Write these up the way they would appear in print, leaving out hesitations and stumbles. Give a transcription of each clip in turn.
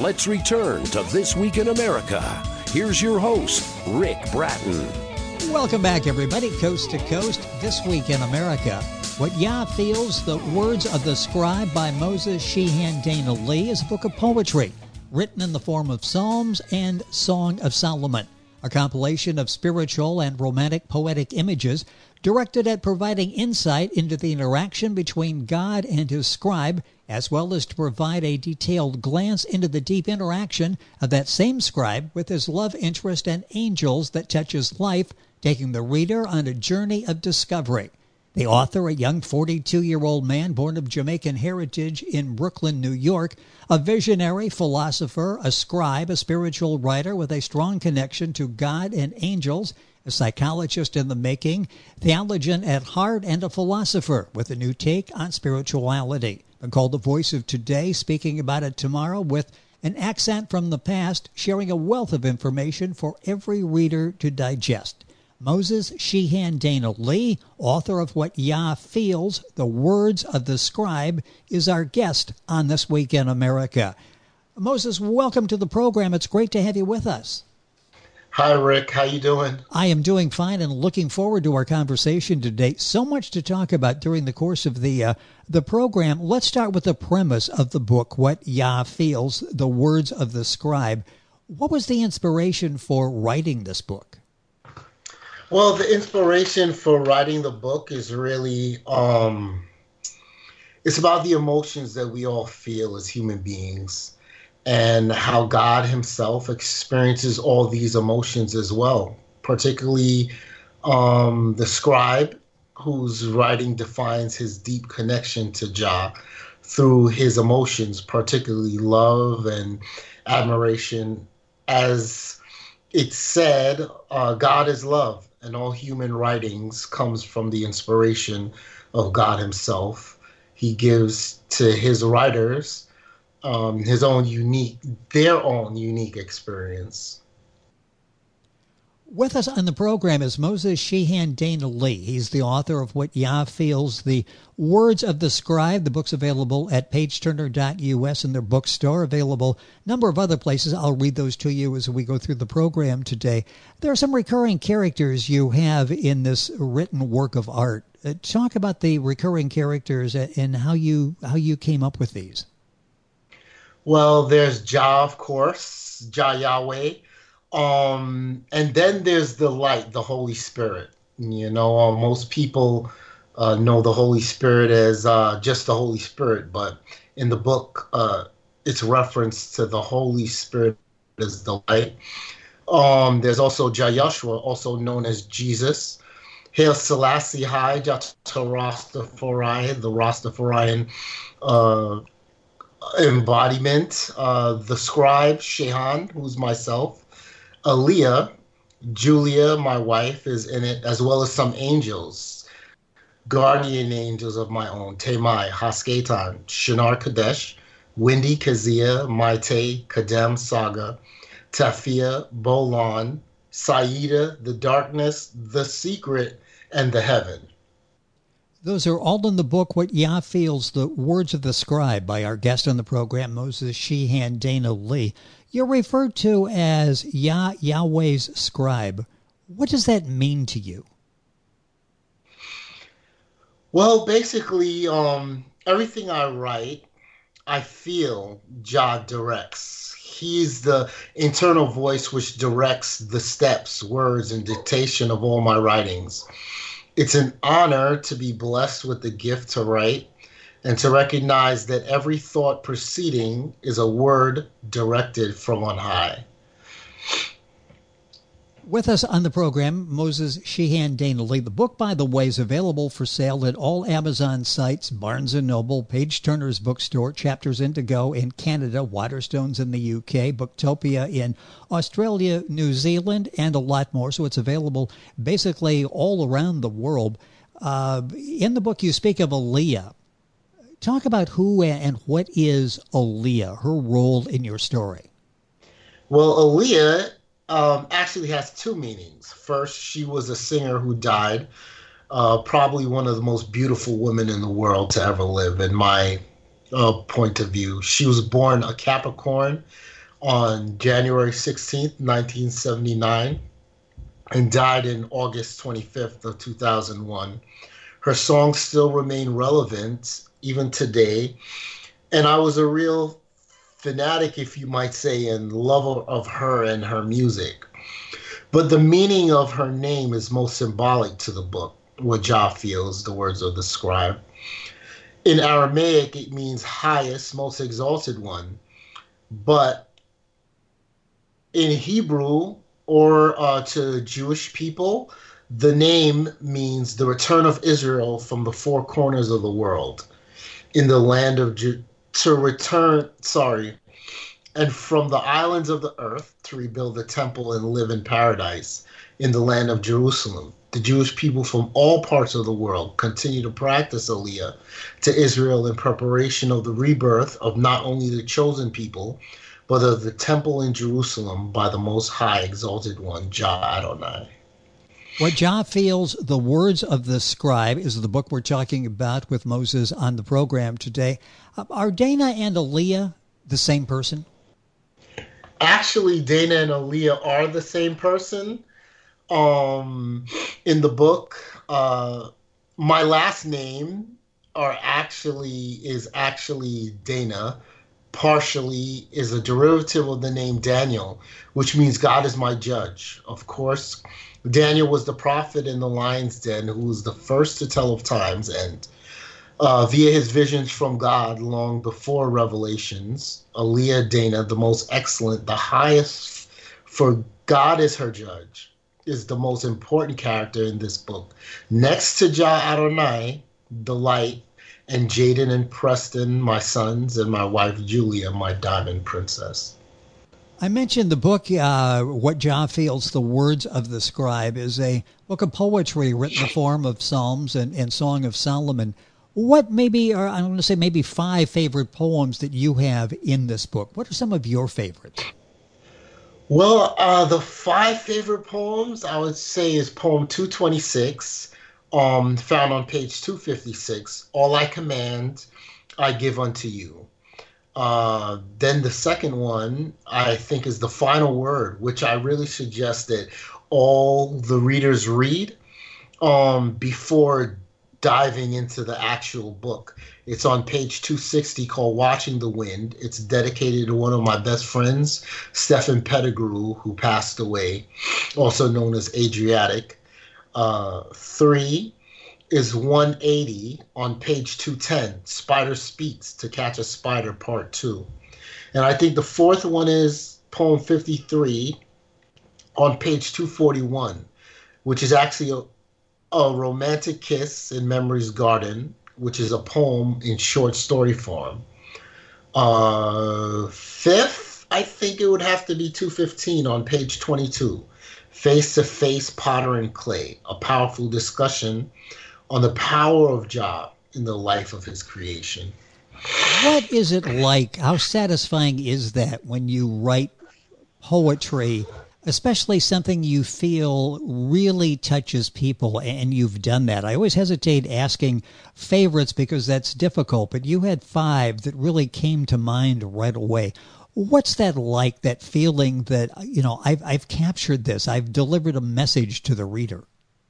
let's return to This Week in America. Here's your host, Rick Bratton. Welcome back, everybody, coast to coast. This Week in America. What Yah Feels, the Words of the Scribe by Moses Sheehan Dana Lee is a book of poetry written in the form of Psalms and Song of Solomon, a compilation of spiritual and romantic poetic images directed at providing insight into the interaction between God and his scribe, as well as to provide a detailed glance into the deep interaction of that same scribe with his love interest and angels that touches life, taking the reader on a journey of discovery. The author, a young 42-year-old man born of Jamaican heritage in Brooklyn, New York, a visionary, philosopher, a scribe, a spiritual writer with a strong connection to God and angels, a psychologist in the making, theologian at heart, and a philosopher with a new take on spirituality. Been called the voice of today, speaking about it tomorrow with an accent from the past, sharing a wealth of information for every reader to digest. Moses Sheehan Dana Lee, author of What Yah Feels, the Words of the Scribe, is our guest on This Week in America. Moses, welcome to the program. It's great to have you with us. Hi, Rick. How you doing? I am doing fine and looking forward to our conversation today. So much to talk about during the course of the program. Let's start with the premise of the book, What Yah Feels, the Words of the Scribe. What was the inspiration for writing this book? Well, the inspiration for writing the book is really, it's about the emotions that we all feel as human beings and how God himself experiences all these emotions as well, particularly the scribe whose writing defines his deep connection to Jah through his emotions, particularly love and admiration. As it's said, God is love. And all human writings comes from the inspiration of God himself. He gives to his writers their own unique experience. With us on the program is Moses Sheehan Dana Lee. He's the author of What Yah Feels, the Words of the Scribe. The book's available at pageturner.us in their bookstore, available a number of other places. I'll read those to you as we go through the program today. There are some recurring characters you have in this written work of art. Talk about the recurring characters and how you came up with these. Well, there's Jah, of course, Jah Yahweh. And then there's the light, the Holy Spirit. You know, most people know the Holy Spirit as just the Holy Spirit, but in the book, it's reference to the Holy Spirit as the light. There's also Jah Yahshua, also known as Jesus. Haile Selassie High, Jah Rastafari, the Rastafarian embodiment. The scribe, Shehan, who's myself. Aaliyah, Julia, my wife, is in it, as well as some angels, guardian angels of my own, Tamai, Hasketan, Shinar Kadesh, Wendy Kazia, Maite, Kadem Saga, Tafia, Bolon, Saida, the darkness, the secret, and the heaven. Those are all in the book, What Yah Feels, the Words of the Scribe, by our guest on the program, Moses Sheehan Dana Lee. You're referred to as Yahweh's scribe. What does that mean to you? Well, basically, everything I write, I feel Jah directs. He's the internal voice which directs the steps, words, and dictation of all my writings. It's an honor to be blessed with the gift to write and to recognize that every thought proceeding is a word directed from on high. With us on the program, Moses Sheehan Dana Lee. The book, by the way, is available for sale at all Amazon sites, Barnes & Noble, Page Turner's bookstore, Chapters Indigo in Canada, Waterstones in the UK, Booktopia in Australia, New Zealand, and a lot more. So it's available basically all around the world. In the book, you speak of Aaliyah. Talk about who and what is Aaliyah, her role in your story. Well, Aaliyah actually has two meanings. First, she was a singer who died, probably one of the most beautiful women in the world to ever live, in my point of view. She was born a Capricorn on January 16th, 1979, and died in August 25th of 2001. Her songs still remain relevant even today, and I was a real fanatic, if you might say, and lover of her and her music. But the meaning of her name is most symbolic to the book, what Jah feels, the words of the scribe. In Aramaic, it means highest, most exalted one. But in Hebrew, or to Jewish people, the name means the return of Israel from the four corners of the world, in the land of and from the islands of the earth to rebuild the temple and live in paradise in the land of Jerusalem. The Jewish people from all parts of the world continue to practice Aliyah to Israel in preparation of the rebirth of not only the chosen people, but of the temple in Jerusalem by the Most High Exalted One, Jah Adonai. What Jah Feels, The Words of the Scribe, is the book we're talking about with Moses on the program today. Are Dana and Aliyah the same person? Actually, Dana and Aliyah are the same person. In the book, my last name is actually Dana. Partially is a derivative of the name Daniel, which means God is my judge. Of course, Daniel was the prophet in the lion's den who was the first to tell of time's end. Via his visions from God long before Revelations, Aliyah Dana, the most excellent, the highest, for God is her judge, is the most important character in this book. Next to Jah Adonai, the light, and Jaden and Preston, my sons, and my wife Julia, my diamond princess. I mentioned the book, What Jah Feels, The Words of the Scribe, is a book of poetry written in the form of Psalms and Song of Solomon. What maybe, or I want to say maybe 5 favorite poems that you have in this book? What are some of your favorites? Well, the 5 favorite poems I would say is poem 226, found on page 256. All I command, I give unto you. Then the second one, I think, is the final word, which I really suggest that all the readers read before diving into the actual book. It's on page 260 called Watching the Wind. It's dedicated to one of my best friends, Stephen Pettigrew, who passed away, also known as Adriatic. 3 is 180 on page 210, Spider Speaks to Catch a Spider, part 2. And I think the 4th one is poem 53 on page 241, which is actually a romantic kiss in Memory's Garden, which is a poem in short story form. 5th, I think it would have to be 215 on page 22, Face to Face, Potter and Clay, a powerful discussion on the power of Jah in the life of his creation. What is it like? How satisfying is that when you write poetry, especially something you feel really touches people, and you've done that? I always hesitate asking favorites because that's difficult, but you had 5 that really came to mind right away. What's that like, that feeling that, I've captured this, I've delivered a message to the reader?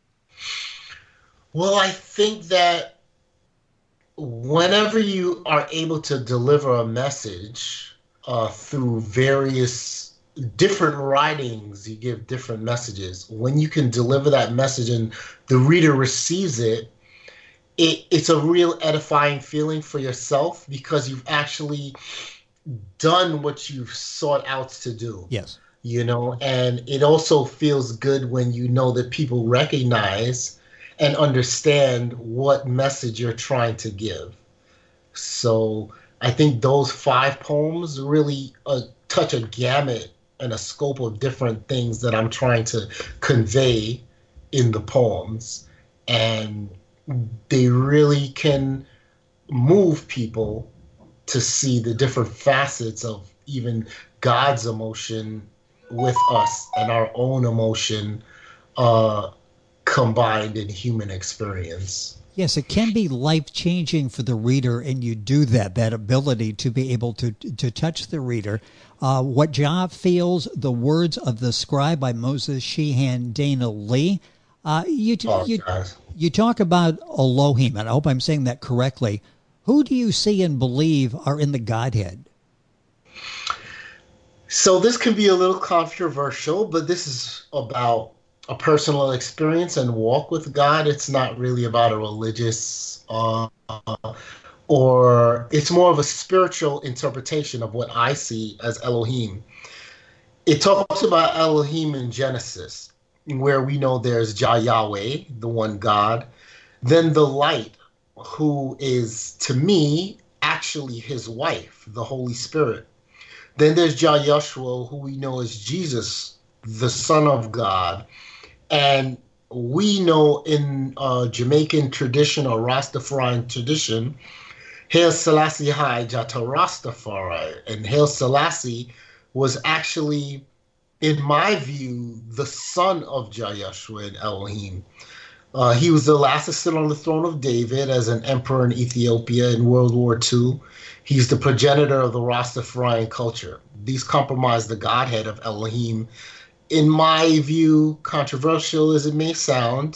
Well, I think that whenever you are able to deliver a message through various different writings, you give different messages. When you can deliver that message and the reader receives it, it's a real edifying feeling for yourself because you've actually done what you've sought out to do. Yes. And it also feels good when you know that people recognize and understand what message you're trying to give. So I think those 5 poems really touch a gamut and a scope of different things that I'm trying to convey in the poems. And they really can move people to see the different facets of even God's emotion with us and our own emotion combined in human experience. Yes, it can be life-changing for the reader, and you do that ability to be able to touch the reader. What Jah Feels, The Words of the Scribe by Moses Sheehan Dana Lee. You talk about Elohim, and I hope I'm saying that correctly. Who do you see and believe are in the Godhead? So this can be a little controversial, but this is about a personal experience and walk with God. It's not really about a religious or it's more of a spiritual interpretation of what I see as Elohim. It talks about Elohim in Genesis, where we know there's Jah Yahweh, the one God, then the light, who is, to me, actually his wife, the Holy Spirit. Then there's Jah Yahshua, who we know as Jesus, the Son of God. And we know in Jamaican tradition or Rastafarian tradition, Haile Selassie High Jata Rastafari. And Haile Selassie was actually, in my view, the son of Jah Yahshua and Elohim. He was the last to sit on the throne of David as an emperor in Ethiopia in World War II. He's the progenitor of the Rastafarian culture. These compromise the godhead of Elohim. In my view, controversial as it may sound,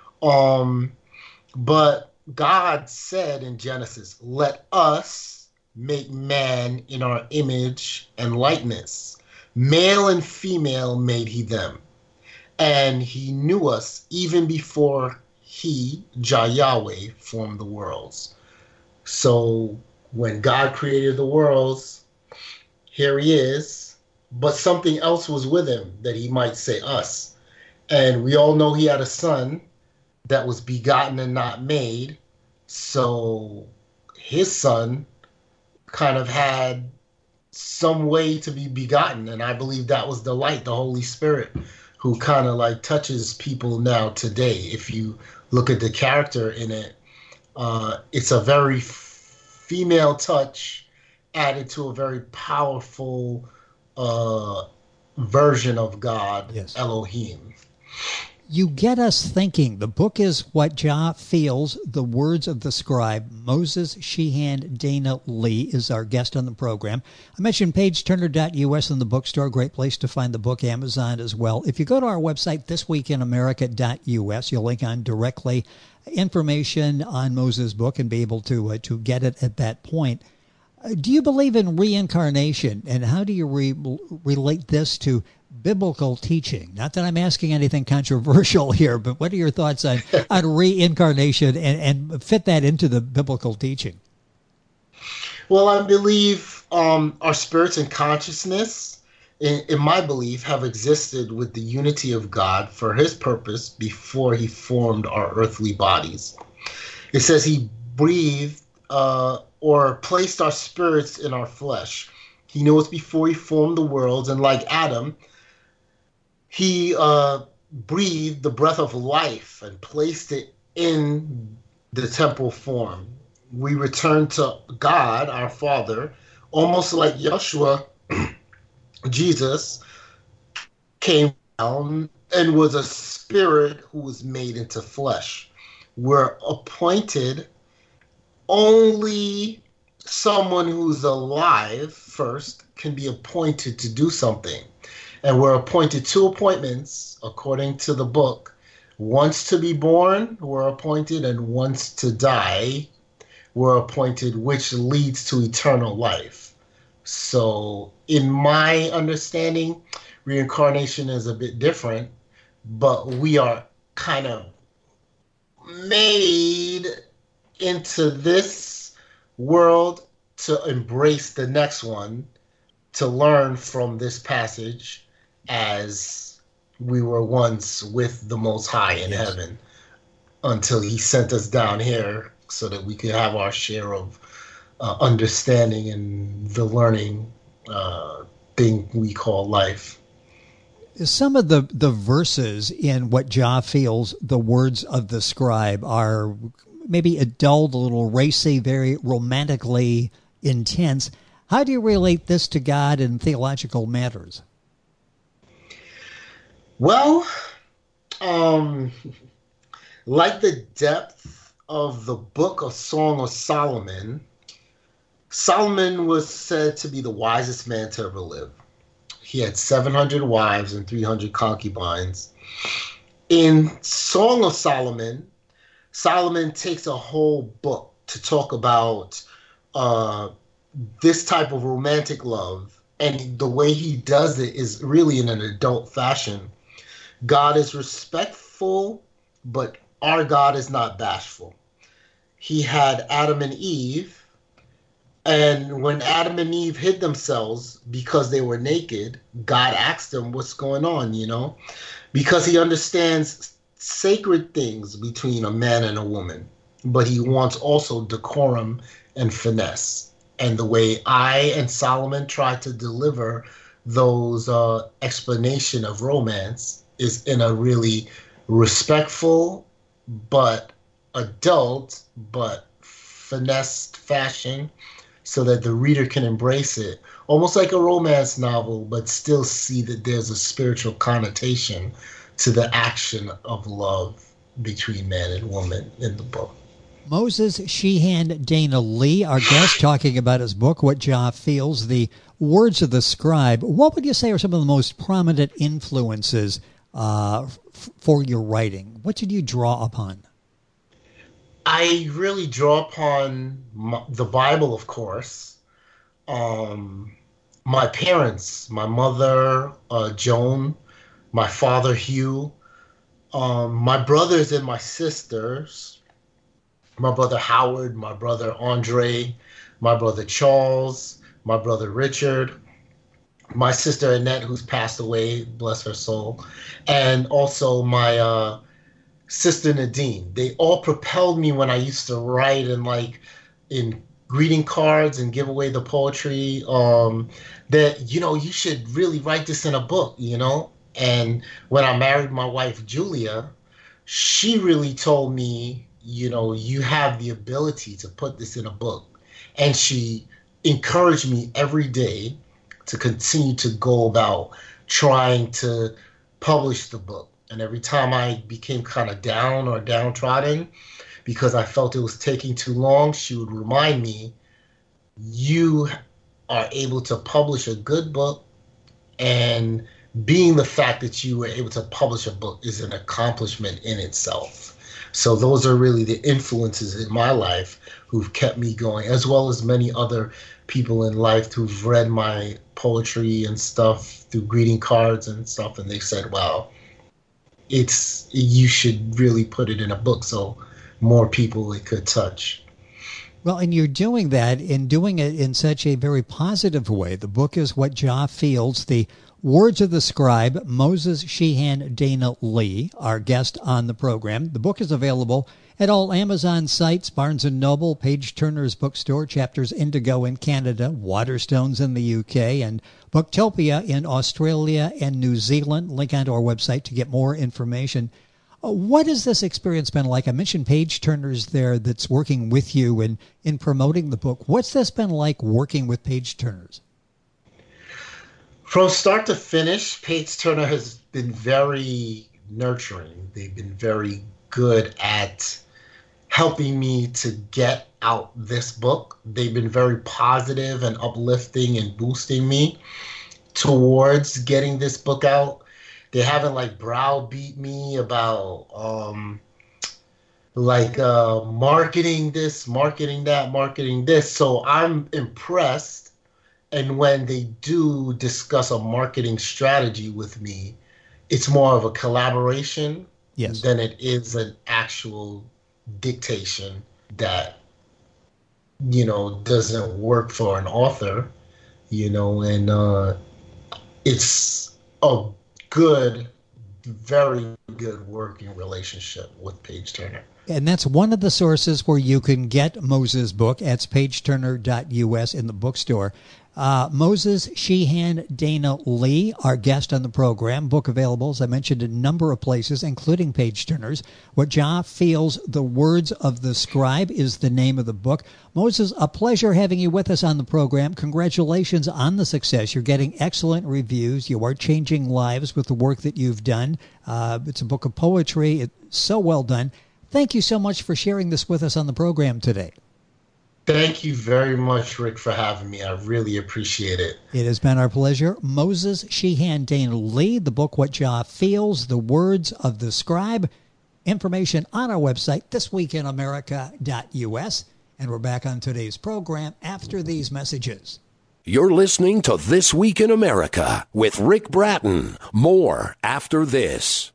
but God said in Genesis, "Let us make man in our image and likeness. Male and female made he them. And he knew us even before he, Jah Yahweh, formed the worlds." So when God created the worlds, here he is, but something else was with him that he might say us. And we all know he had a son that was begotten and not made. So his son kind of had some way to be begotten. And I believe that was the light, the Holy Spirit, who kind of like touches people now today. If you look at the character in it, it's a very female touch added to a very powerful version of God, yes. Elohim. You get us thinking. The book is What Jah Feels, The Words of the Scribe. Moses Sheehan Dana Lee is our guest on the program. I mentioned pageturner.us in the bookstore. Great place to find the book. Amazon as well. If you go to our website, thisweekinamerica.us, you'll link on directly information on Moses' book and be able to get it at that point. Do you believe in reincarnation, and how do you relate this to biblical teaching? Not that I'm asking anything controversial here, but what are your thoughts on reincarnation and fit that into the biblical teaching? Well, I believe our spirits and consciousness, in my belief, have existed with the unity of God for his purpose before he formed our earthly bodies. It says he breathed or placed our spirits in our flesh. He knew us before he formed the worlds, and like Adam, he breathed the breath of life and placed it in the temporal form. We return to God, our Father, almost like Yeshua, Jesus, came down and was a spirit who was made into flesh. We're appointed, only someone who's alive first can be appointed to do something. And we're appointed 2 appointments, according to the book. Once to be born, we're appointed, and once to die, we're appointed, which leads to eternal life. So in my understanding, reincarnation is a bit different, but we are kind of made into this world to embrace the next one, to learn from this passage as we were once with the Most High in heaven, until he sent us down here so that we could have our share of understanding and the learning thing we call life. Some of the verses in What Jah Feels, The Words of the Scribe, are maybe adult, a little racy, very romantically intense. How do you relate this to God and theological matters? Well, like the depth of the Book of Song of Solomon, Solomon was said to be the wisest man to ever live. He had 700 wives and 300 concubines. In Song of Solomon, Solomon takes a whole book to talk about this type of romantic love. And the way he does it is really in an adult fashion. God is respectful, but our God is not bashful. He had Adam and Eve, and when Adam and Eve hid themselves because they were naked, God asked them, what's going on, Because he understands sacred things between a man and a woman, but he wants also decorum and finesse. And the way I and Solomon try to deliver those explanation of romance is in a really respectful but adult but finessed fashion, so that the reader can embrace it, almost like a romance novel, but still see that there's a spiritual connotation to the action of love between man and woman in the book. Moses Sheehan Dana Lee, our guest, talking about his book, What Jah Feels, The Words of the Scribe. What would you say are some of the most prominent influences for your writing? What did you draw upon? I really draw upon the Bible, of course. My parents, my mother, Joan, my father, Hugh, my brothers and my sisters, my brother Howard, my brother Andre, my brother Charles, my brother Richard, my sister Annette, who's passed away, bless her soul, and also my Sister Nadine. They all propelled me when I used to write and in greeting cards and give away the poetry, that, you should really write this in a book, And when I married my wife, Julia, she really told me, you have the ability to put this in a book. And she encouraged me every day to continue to go about trying to publish the book. And every time I became kind of down or downtrodden because I felt it was taking too long, she would remind me, you are able to publish a good book, and being the fact that you were able to publish a book is an accomplishment in itself. So those are really the influences in my life who've kept me going, as well as many other people in life who've read my poetry and stuff through greeting cards and stuff, and they said, wow, you should really put it in a book so more people it could touch. Well, and you're doing that and doing it in such a very positive way. The book is What Jah Feels, The Words of the Scribe. Moses Sheehan Dana Lee, our guest on the program. The book is available at all Amazon sites, Barnes & Noble, Page Turner's Bookstore, Chapters Indigo in Canada, Waterstones in the UK, and Booktopia in Australia and New Zealand. Link onto our website to get more information. What has this experience been like? I mentioned Page Turner's there that's working with you in promoting the book. What's this been like working with Page Turner's? From start to finish, Page Turner has been very nurturing. They've been very good at helping me to get out this book. They've been very positive and uplifting and boosting me towards getting this book out. They haven't browbeat me about marketing this, marketing that, marketing this. So I'm impressed. And when they do discuss a marketing strategy with me, it's more of a collaboration than it is an actual dictation that, doesn't work for an author, and it's a good, very good working relationship with Page Turner. And that's one of the sources where you can get Moses' book. That's pageturner.us in the bookstore. Moses Sheehan Dana Lee, our guest on the program. Book available, as I mentioned, in a number of places, including Page Turner's. What Jah Feels, The Words of the Scribe is the name of the book. Moses, a pleasure having you with us on the program. Congratulations on the success. You're getting excellent reviews. You are changing lives with the work that you've done. It's a book of poetry. It's so well done. Thank you so much for sharing this with us on the program today. Thank you very much, Rick, for having me. I really appreciate it. It has been our pleasure. Moses Sheehan Dana Lee, the book What Jah Feels, The Words of the Scribe. Information on our website, thisweekinamerica.us. And we're back on today's program after these messages. You're listening to This Week in America with Rick Bratton. More after this.